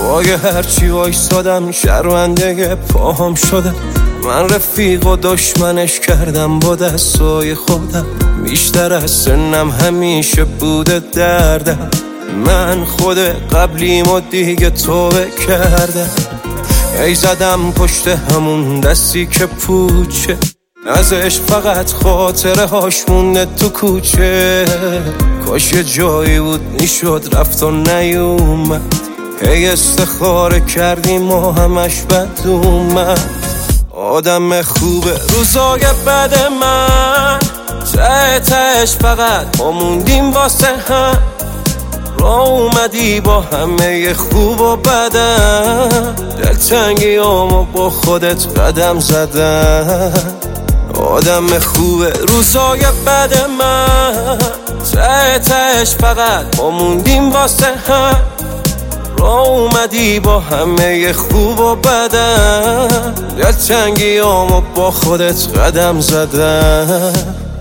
پای هرچی وایسادم شرمنده پاهم شده. من رفیق و دشمنش کردم با دستای خودم. بیشتر از سنم همیشه بوده دردم. من خود قبلیم و دیگه توبه کردم. ای زدم پشت همون دستی که پوچه، ازش فقط خاطره هاش مونده تو کوچه. کاش یه جایی بود میشد رفت و نیومد. هی استخاره کردیم و همش بد اومد. آدم خوبه روزای بد من، ته تهش فقط ما موندیم واسه هم. راه اومدی با همه خوب و بدم، دلتنگیامو با خودت قدم زدم. آدم خوبه روزای بد من، ته تهش فقط ما موندیم واسه هم. راه اومدی با همه خوب و بدم، دلتنگیامو با خودت قدم زدم.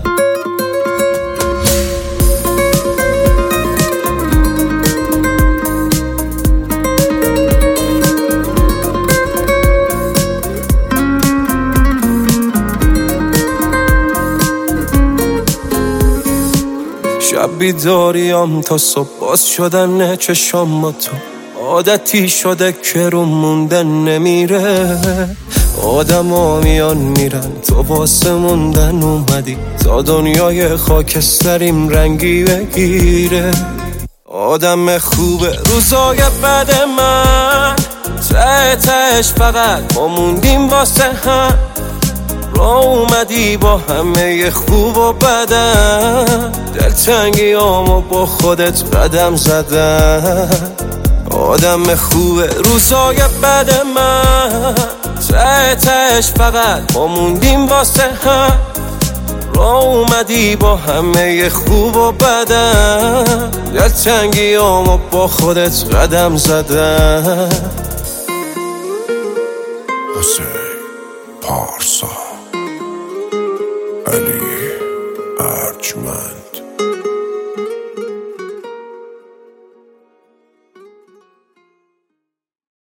شب بیداریم تا صبح باز شدن چشام با تو. عادتی شده که رو موندن نمیره. آدم ها میان میرن تو واسه موندن اومدی. تا دنیای خاکستریم رنگی بگیره. آدم خوبه روزای بد من، ته تهش فقط ما موندیم واسه هم. راه اومدی با همه خوب و بدم، دلتنگیامو با خودت قدم زدم. آدم خوبه روزای بد من، ته تهش فقط ما موندیم واسه هم. راه اومدی با همه خوب و بدم، دلتنگیامو با خودت قدم زدم. حسین پارسا علی